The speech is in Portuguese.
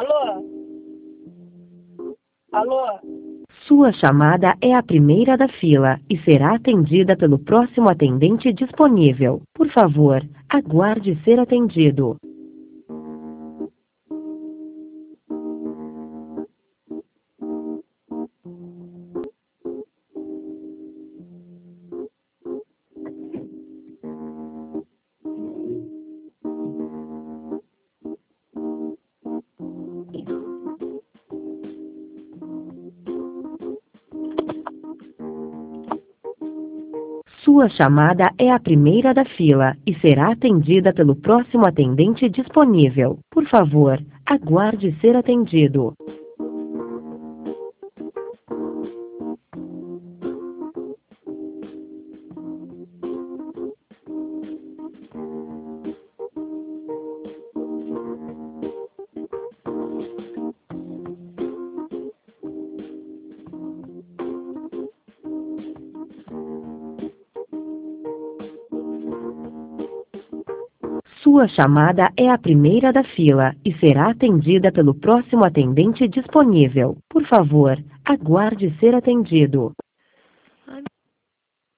Alô? Alô? Sua chamada é a primeira da fila e será atendida pelo próximo atendente disponível. Por favor, aguarde ser atendido. Sua chamada é a primeira da fila e será atendida pelo próximo atendente disponível. Por favor, aguarde ser atendido. Sua chamada é a primeira da fila e será atendida pelo próximo atendente disponível. Por favor, aguarde ser atendido.